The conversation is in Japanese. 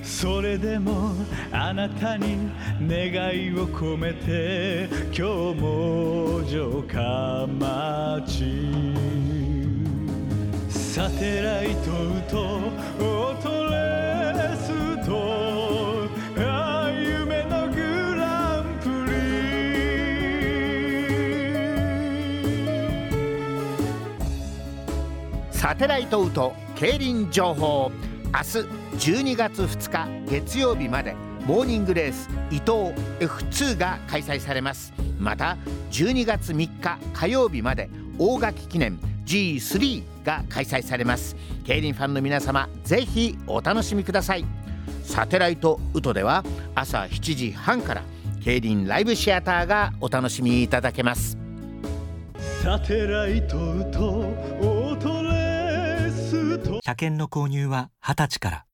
それでもあなたに願いを込めて今日も城下町サテライトとオートレースと夢のグランプリサテライトウト競輪情報。明日12月2日月曜日までモーニングレース伊東 F2 が開催されます。また12月3日火曜日まで大垣記念 G3 が開催されます。競輪ファンの皆様ぜひお楽しみください。サテライトウトでは朝7時半から競輪ライブシアターがお楽しみいただけます。 サテライトとオートレースと車検の購入は20歳から。